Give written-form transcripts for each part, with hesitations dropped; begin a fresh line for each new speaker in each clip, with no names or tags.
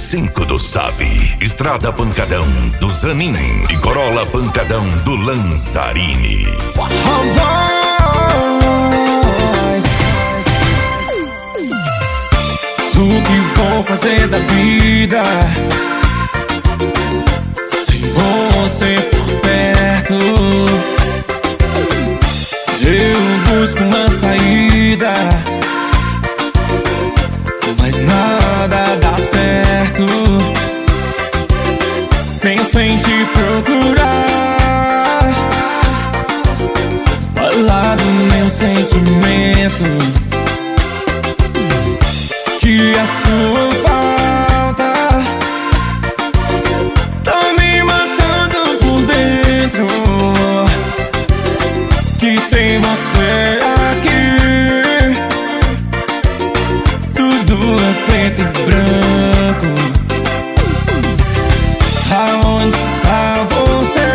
95 do Sabe, Estrada Pancadão do Zanin e Corolla Pancadão do Lanzarini.
O que vou fazer da vida sem você por perto? Eu busco uma saída, mas nada dá certo. Penso em te procurar, falar do meu sentimento, que a sua falta tá me matando por dentro, que sem você aqui tudo é preto e branco. Aonde está você?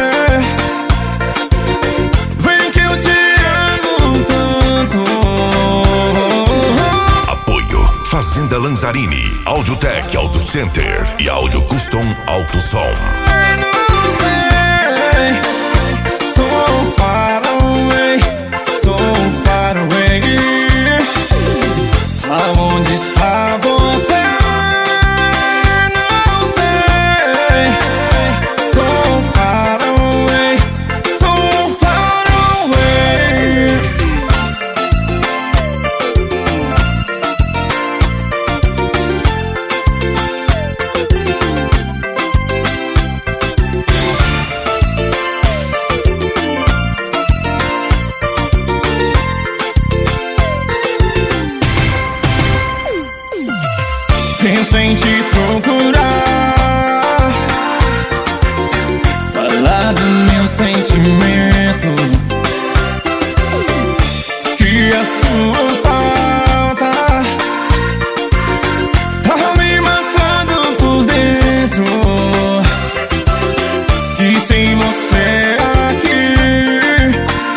Vem que eu te amo tanto.
Apoio Fazenda Lanzarini, Audiotech Auto Center e Audio Custom Auto Som.
Não sei, so far away, so far away. Aonde está você? Não sei, so far away, so far away. Penso em te procurar, falar do meu sentimento, que a sua falta tá me matando por dentro, que sem você aqui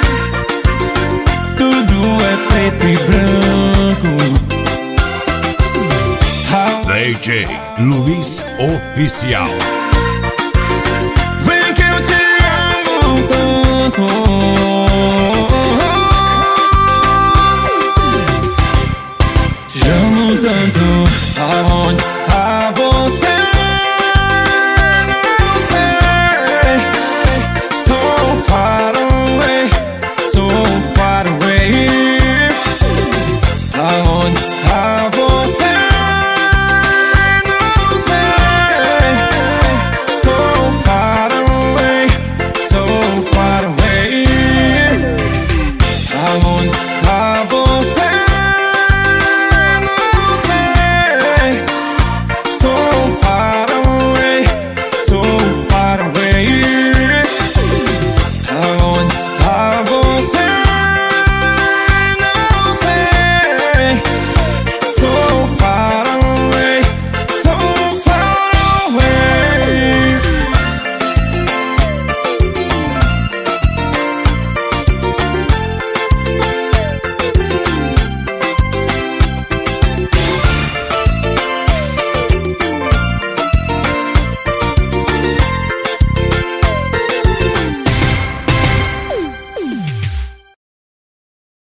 tudo é preto e branco.
DJ Luiz Oficial.